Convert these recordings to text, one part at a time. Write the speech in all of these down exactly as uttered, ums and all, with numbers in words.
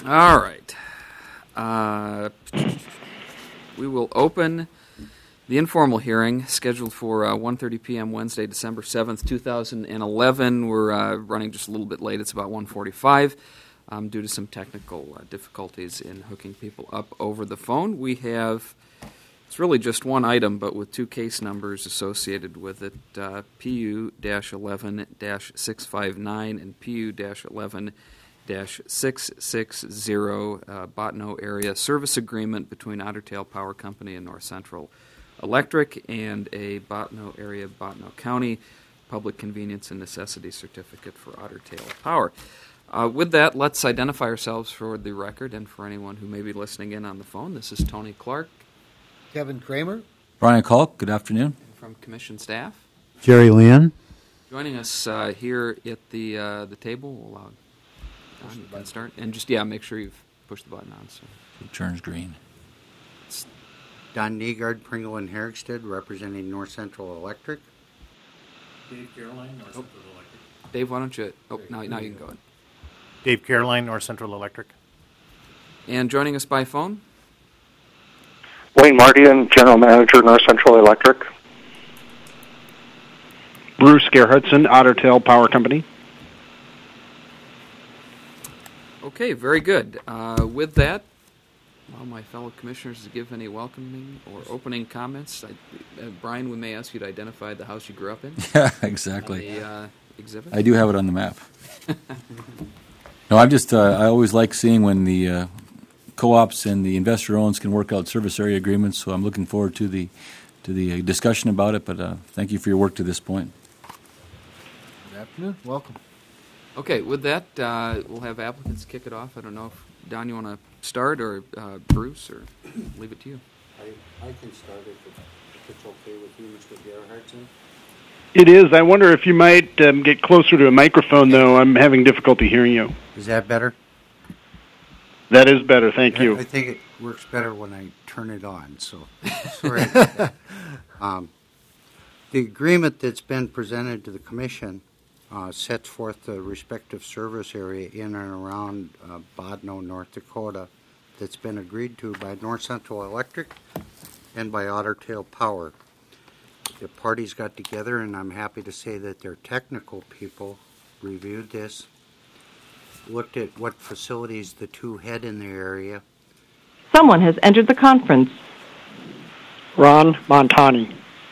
All right. Uh, we will open the informal hearing scheduled for uh, one thirty p.m. Wednesday, December seventh, two thousand eleven. We're uh, running just a little bit late. It's about one forty-five um, due to some technical uh, difficulties in hooking people up over the phone. We have, it's really just one item, but with two case numbers associated with it, uh, P U eleven dash six five nine and P U eleven dash six six zero, uh, Botno Area Service Agreement between Otter Tail Power Company and North Central Electric, and a Botno Area, Botno County Public Convenience and Necessity Certificate for Otter Tail Power. Uh, with that, let's identify ourselves for the record and for anyone who may be listening in on the phone. This is Tony Clark. Kevin Kramer. Brian Kalk, good afternoon. From Commission staff. Jerry Lynn. Joining us uh, here at the uh, the table, we'll uh, Don, you can start. And just, yeah, make sure you've pushed the button on. So it turns green. Don Negard, Pringle and Herrickstead, representing North Central Electric. Dave Caroline, North oh. Central Electric. Dave, why don't you... Oh, now, now you can go ahead. Dave Caroline, North Central Electric. And joining us by phone? Wayne Mardian, General Manager, North Central Electric. Bruce Gerhardson, Otter Tail Power Company. Okay, very good. Uh, with that, well, my fellow commissioners to give any welcoming or opening comments. I, uh, Brian, we may ask you to identify the house you grew up in. Yeah, exactly. The uh, exhibit. I do have it on the map. No, I'm just. Uh, I always like seeing when the uh, co-ops and the investor owns can work out service area agreements. So I'm looking forward to the to the discussion about it. But uh, thank you for your work to this point. Good afternoon. Welcome. Okay, with that, uh, we'll have applicants kick it off. I don't know if, Don, you want to start, or uh, Bruce, or leave it to you. I, I can start if, it, if it's okay with you, Mister Gerhardson. It is. I wonder if you might um, get closer to a microphone, though. I'm having difficulty hearing you. Is that better? That is better. Thank you. I think it works better when I turn it on, so sorry about that. Um, the agreement that's been presented to the Commission Uh, sets forth the respective service area in and around uh, Botno, North Dakota, that's been agreed to by North Central Electric and by Otter Tail Power. The parties got together, and I'm happy to say that their technical people reviewed this, looked at what facilities the two had in their area. Someone has entered the conference. Ron Montani.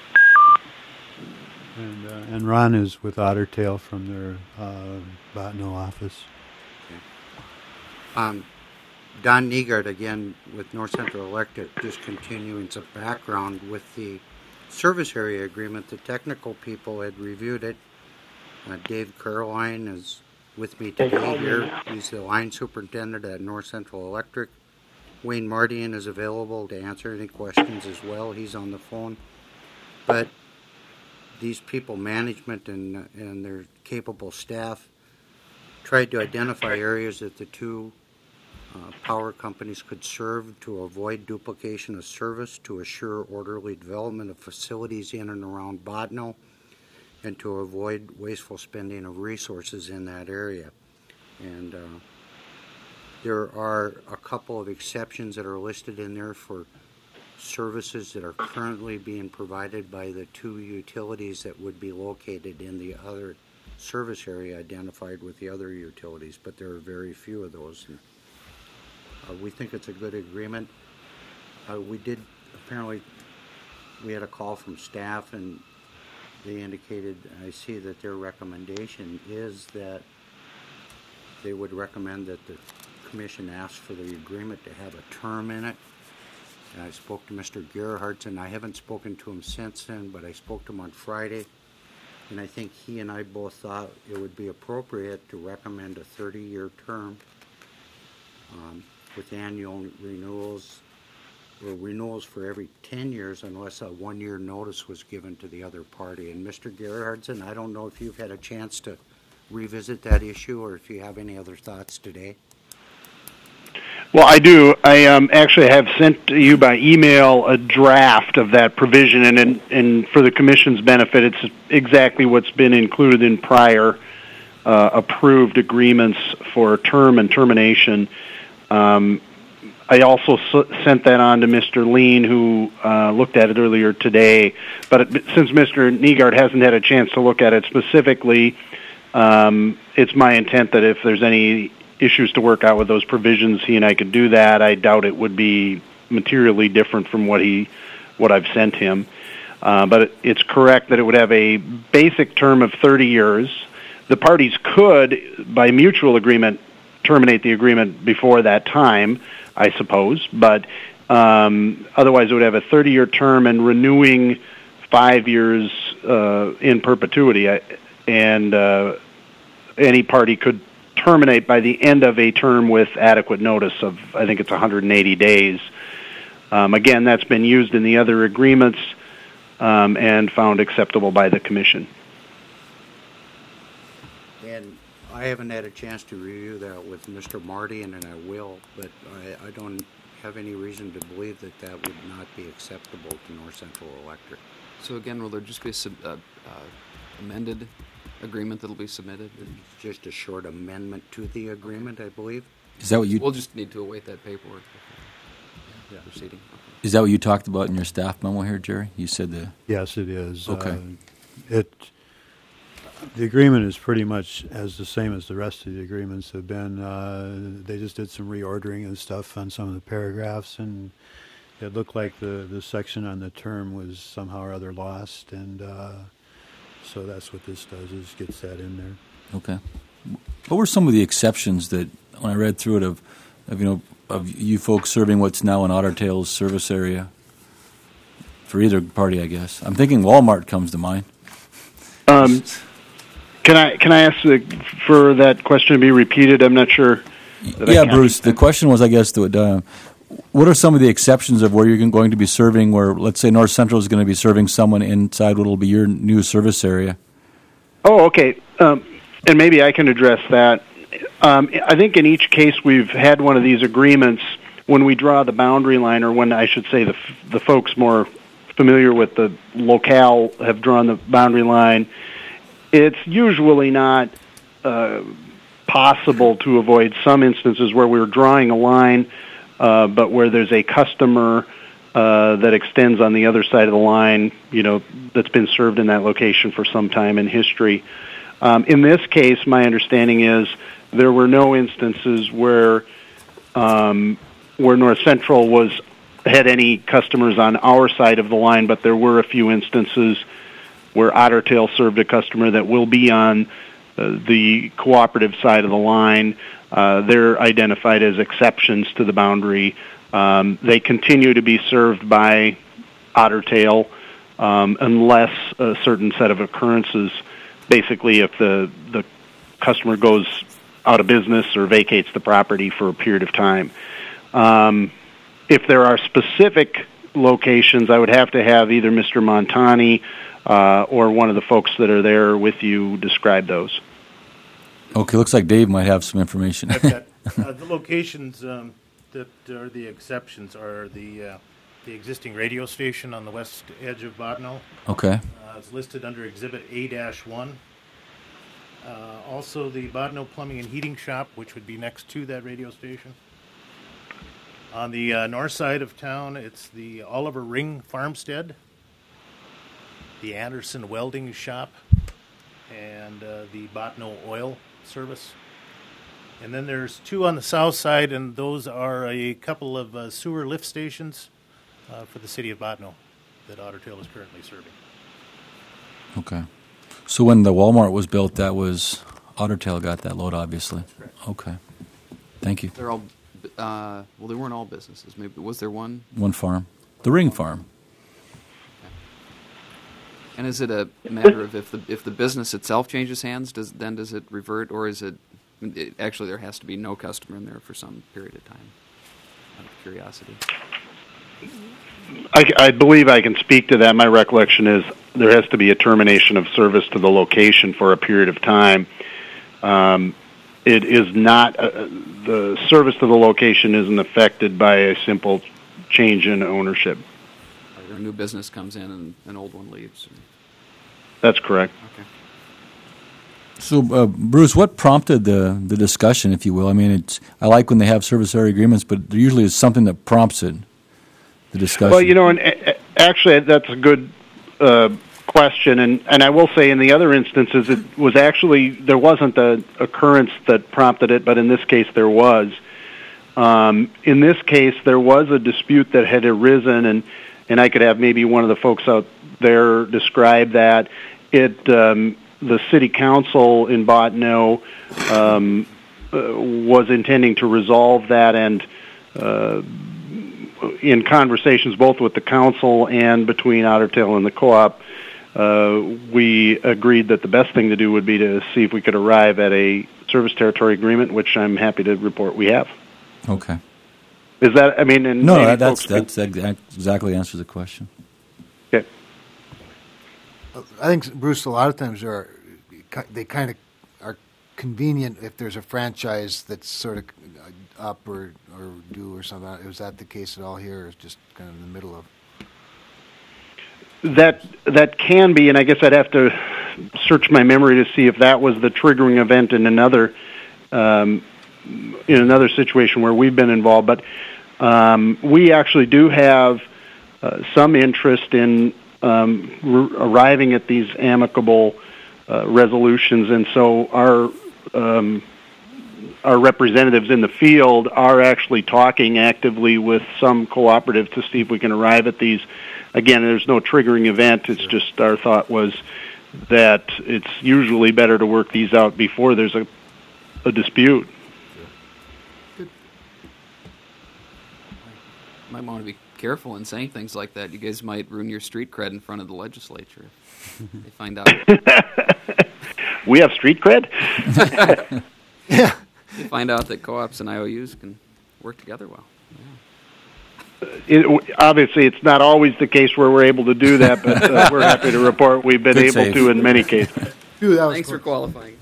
And, uh, and Ron is with Otter Tail from their uh, Botno office. Okay. Um, Don Negard, again, with North Central Electric, just continuing some background with the service area agreement. The technical people had reviewed it. Uh, Dave Caroline is with me today here. He's the line superintendent at North Central Electric. Wayne Mardian is available to answer any questions as well. He's on the phone. But these people, management and and their capable staff, tried to identify areas that the two uh, power companies could serve to avoid duplication of service, to assure orderly development of facilities in and around Botno, and to avoid wasteful spending of resources in that area. And uh, there are a couple of exceptions that are listed in there for services that are currently being provided by the two utilities that would be located in the other service area identified with the other utilities, but there are very few of those. And, uh, we think it's a good agreement. Uh, we did, apparently, we had a call from staff, and they indicated, I see that their recommendation is that they would recommend that the Commission ask for the agreement to have a term in it. And I spoke to Mister Gerhardson. I haven't spoken to him since then, but I spoke to him on Friday, and I think he and I both thought it would be appropriate to recommend a thirty-year term um, with annual renewals, or renewals for every ten years unless a one-year notice was given to the other party. And Mister Gerhardson, I don't know if you've had a chance to revisit that issue or if you have any other thoughts today. Well, I do. I um, actually have sent to you by email a draft of that provision, and, and and for the Commission's benefit, it's exactly what's been included in prior uh, approved agreements for term and termination. Um, I also s- sent that on to Mister Lean, who uh, looked at it earlier today. But it, since Mister Nygaard hasn't had a chance to look at it specifically, um, it's my intent that if there's any issues to work out with those provisions, he and I could do that. I doubt it would be materially different from what he, what I've sent him. Uh, but it, it's correct that it would have a basic term of thirty years. The parties could, by mutual agreement, terminate the agreement before that time, I suppose. But um, otherwise, it would have a thirty-year term and renewing five years uh, in perpetuity. I, and uh, any party could terminate by the end of a term with adequate notice of, I think it's one hundred eighty days. Um, again, that's been used in the other agreements um, and found acceptable by the Commission. And I haven't had a chance to review that with Mister Mardian, and I will, but I, I don't have any reason to believe that that would not be acceptable to North Central Electric. So again, will there just be a sub, uh, uh, amended agreement that'll be submitted? It's just a short amendment to the agreement, I believe. Is that what you? We'll just need to await that paperwork before Yeah. proceeding. Okay. Is that what you talked about in your staff memo here, Jerry? You said the. Yes, it is. Okay. Uh, it the agreement is pretty much as the same as the rest of the agreements have been. Uh, they just did some reordering and stuff on some of the paragraphs, and it looked like the, the section on the term was somehow or other lost, and uh, so that's what this does, is gets that in there. Okay. What were some of the exceptions that, when I read through it, of, of you know, of you folks serving what's now an Otter Tail's service area for either party, I guess? I'm thinking Walmart comes to mind. Um, can I can I ask the, for that question to be repeated? I'm not sure. that I Yeah, can. Bruce, the question was, I guess, that, uh, what are some of the exceptions of where you're going to be serving, where, let's say, North Central is going to be serving someone inside what will be your new service area? Oh, okay. Um, and maybe I can address that. Um, I think in each case we've had one of these agreements when we draw the boundary line, or when I should say the the folks more familiar with the locale have drawn the boundary line. It's usually not uh, possible to avoid some instances where we're drawing a line, uh, but where there's a customer uh, that extends on the other side of the line, you know, that's been served in that location for some time in history. Um, in this case, my understanding is there were no instances where um, where North Central was had any customers on our side of the line, but there were a few instances where Otter Tail served a customer that will be on uh, the cooperative side of the line. Uh, they're identified as exceptions to the boundary. Um, they continue to be served by Otter Tail um, unless a certain set of occurrences. Basically, if the the customer goes out of business or vacates the property for a period of time. Um, if there are specific locations, I would have to have either Mister Montani uh, or one of the folks that are there with you describe those. Okay, looks like Dave might have some information. I've got, uh, the locations um, that are the exceptions are the uh, the existing radio station on the west edge of Bottineau. Okay. Uh, it's listed under Exhibit A one. Uh, also, the Bottineau Plumbing and Heating Shop, which would be next to that radio station. On the uh, north side of town, it's the Oliver Ring Farmstead, the Anderson Welding Shop, and uh, the Bottineau Oil Service. And then there's two on the south side, and those are a couple of uh, sewer lift stations uh, for the city of Bottineau that Otter Tail is currently serving. Okay. So when the Walmart was built, that was Otter Tail got that load, obviously. Okay. Thank you. They're all, uh, well, they weren't all businesses. Maybe was there one? One farm, the Ring Farm. And is it a matter of if the if the business itself changes hands, does then does it revert, or is it, it actually there has to be no customer in there for some period of time? Out of curiosity. I, I believe I can speak to that. My recollection is there has to be a termination of service to the location for a period of time. Um, it is not, uh, the service to the location isn't affected by a simple change in ownership. Or a new business comes in and an old one leaves. That's correct. Okay. So, uh, Bruce, what prompted the, the discussion, if you will? I mean, it's I like when they have service area agreements, but there usually is something that prompts it, the discussion. Well, you know, and uh, actually, that's a good uh, question, and, and I will say in the other instances, it was actually, there wasn't an occurrence that prompted it, but in this case, there was. Um, in this case, there was a dispute that had arisen, and, and I could have maybe one of the folks out there describe that. It... Um, the city council in Bottineau um, uh, was intending to resolve that, and uh, in conversations both with the council and between Otter Tail and the co-op, uh, we agreed that the best thing to do would be to see if we could arrive at a service territory agreement, which I'm happy to report we have. Okay. Is that, I mean... And no, that, that's, that's that exactly answers the question. Okay. I think, Bruce, a lot of times are they kind of are convenient if there's a franchise that's sort of up or, or due or something. Was that the case at all here, or is just kind of in the middle of? That that can be, and I guess I'd have to search my memory to see if that was the triggering event in another um, in another situation where we've been involved. But um, we actually do have uh, some interest in Um, r- arriving at these amicable uh, resolutions, and so our um, our representatives in the field are actually talking actively with some cooperatives to see if we can arrive at these. Again, there's no triggering event. It's just our thought was that it's usually better to work these out before there's a, a dispute. Good. Might want to be careful in saying things like that. You guys might ruin your street cred in front of the legislature if they find out. We have street cred? Yeah. You find out that co-ops and I O Us can work together well. It, obviously, it's not always the case where we're able to do that, but uh, we're happy to report we've been Good able save. to in many cases. Dude, that was Thanks cool. for qualifying.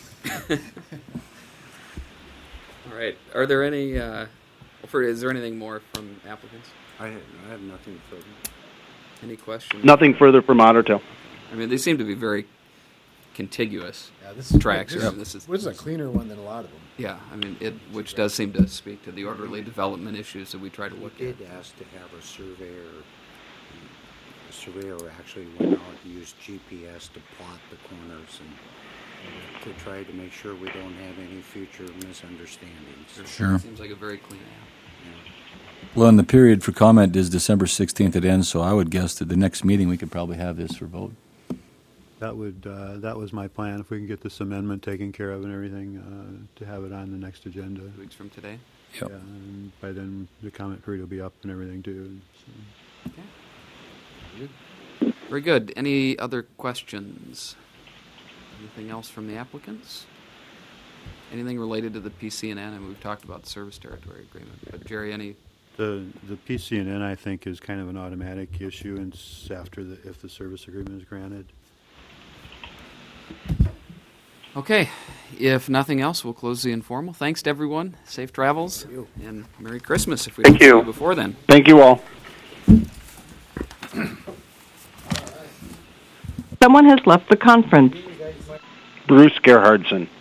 All right. Are there any? Uh, for, is there anything more from applicants? I have, I have nothing further. Any questions? Nothing further from Otter Tail. I mean, they seem to be very contiguous Yeah, this is tracks. This, I mean, this is this is a cleaner one than a lot of them. yeah. I mean, it which does seem to speak to the orderly development issues that we try to We look did at. ask to have a surveyor. The surveyor actually went out and used G P S to plot the corners and to try to make sure we don't have any future misunderstandings. Sure. Seems like a very clean app. Well, and the period for comment is December sixteenth. It ends, so I would guess that the next meeting we could probably have this for vote. That would uh, that was my plan. If we can get this amendment taken care of and everything, uh, to have it on the next agenda. Two weeks from today. Yep. Yeah, and by then the comment period will be up and everything too. So. Okay. Very good. Any other questions? Anything else from the applicants? Anything related to the P C N N? I mean, we've talked about the service territory agreement, but Jerry, any? The the P C N N I think is kind of an automatic issue, and it's after the if the service agreement is granted. Okay. If nothing else, we'll close the informal. Thanks to everyone. Safe travels and Merry Christmas. If we Thank don't see you. you before then. Thank you all. Someone has left the conference. Bruce Gerhardson.